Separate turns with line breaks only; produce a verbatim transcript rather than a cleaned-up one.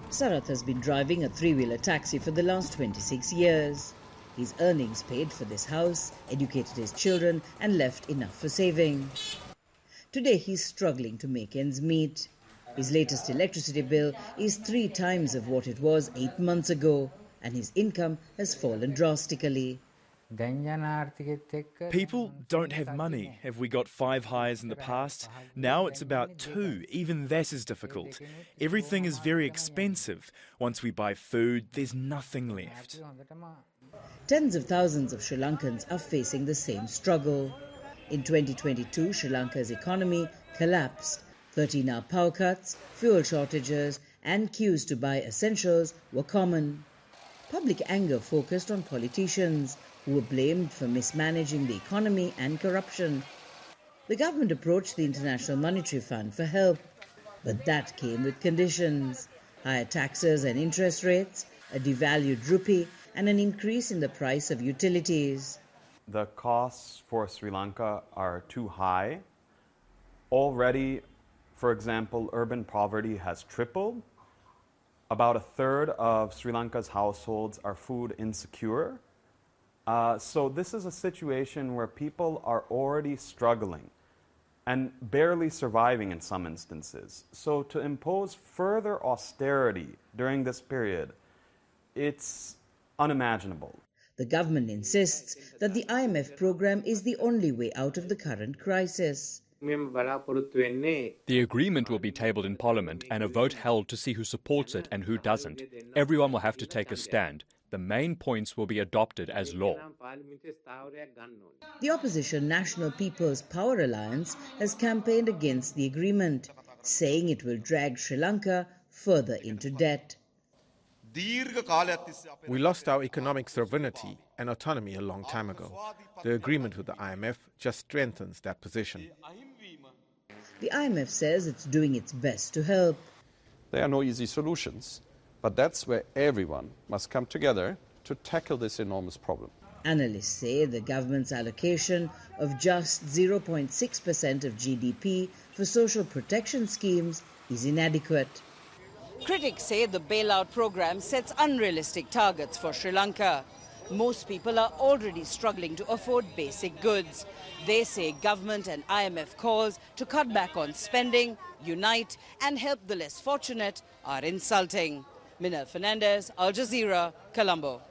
Sarath has been driving a three-wheeler taxi for the last twenty-six years. His earnings paid for this house, educated his children and left enough for saving. Today he's struggling to make ends meet. His latest electricity bill is three times of what it was eight months ago, and his income has fallen drastically.
People don't have money. Have we got five hires in the past? Now it's about two. Even that is difficult. Everything is very expensive. Once we buy food, there's nothing left.
Tens of thousands of Sri Lankans are facing the same struggle. In twenty twenty-two, Sri Lanka's economy collapsed. thirteen-hour power cuts, fuel shortages and queues to buy essentials were common. Public anger focused on politicians who were blamed for mismanaging the economy and corruption. The government approached the International Monetary Fund for help, but that came with conditions: higher taxes and interest rates, a devalued rupee and an increase in the price of utilities.
The costs for Sri Lanka are too high. Already, for example, urban poverty has tripled. About a third of Sri Lanka's households are food insecure. Uh, so this is a situation where people are already struggling and barely surviving in some instances. So to impose further austerity during this period, it's unimaginable.
The government insists that the I M F program is the only way out of the current crisis.
The agreement will be tabled in Parliament and a vote held to see who supports it and who doesn't. Everyone will have to take a stand. The main points will be adopted as law.
The opposition National People's Power Alliance has campaigned against the agreement, saying it will drag Sri Lanka further into debt.
We lost our economic sovereignty and autonomy a long time ago. The agreement with the I M F just strengthens that position.
The I M F says it's doing its best to help.
There are no easy solutions, but that's where everyone must come together to tackle this enormous problem.
Analysts say the government's allocation of just zero point six percent of G D P for social protection schemes is inadequate.
Critics say the bailout program sets unrealistic targets for Sri Lanka. Most people are already struggling to afford basic goods. They say government and I M F calls to cut back on spending, unite and help the less fortunate are insulting. Minal Fernandez, Al Jazeera, Colombo.